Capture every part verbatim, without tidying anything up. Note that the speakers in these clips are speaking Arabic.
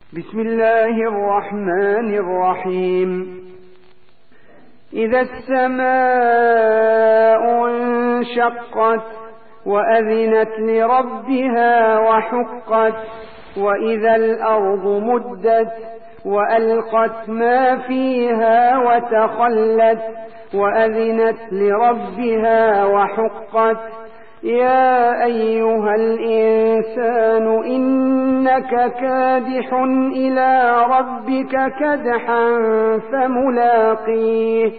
بسم الله الرحمن الرحيم. إذا السماء انشقت وأذنت لربها وحقت وإذا الأرض مدت وألقت ما فيها وتخلت وأذنت لربها وحقت يا أيها الإنسان إنك كادح إلى ربك كدحا فملاقيه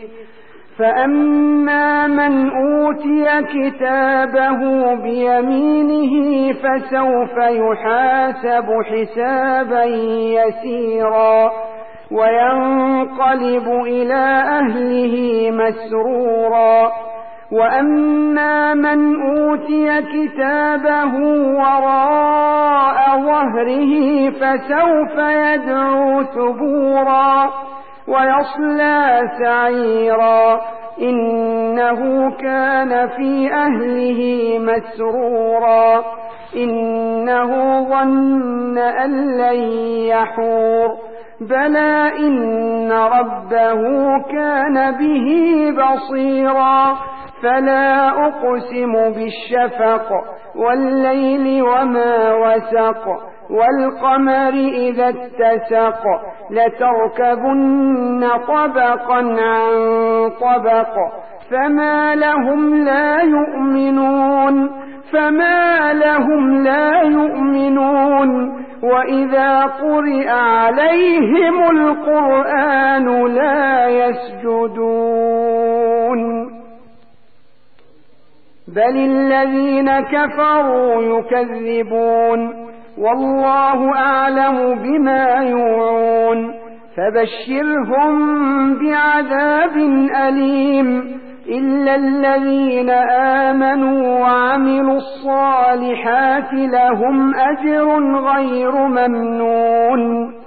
فأما من أوتي كتابه بيمينه فسوف يحاسب حسابا يسيرا وينقلب إلى أهله مسرورا وأما من أوتي كتابه وراء ظهره فسوف يدعو ثبورا ويصلى سعيرا إنه كان في أهله مسرورا إنه ظن أن لن يحور بلى إن ربه كان به بصيرا فلا أقسم بالشفق والليل وما وسق والقمر إذا اتسق لتركبن طبقا عن طبق فما لهم لا يؤمنون فما لهم لا يؤمنون وإذا قرئ عليهم القرآن لا يسجدون بل الذين كفروا يكذبون والله أعلم بما يوعون فبشرهم بعذاب أليم إلا الذين آمنوا وعملوا الصالحات لهم أجر غير ممنون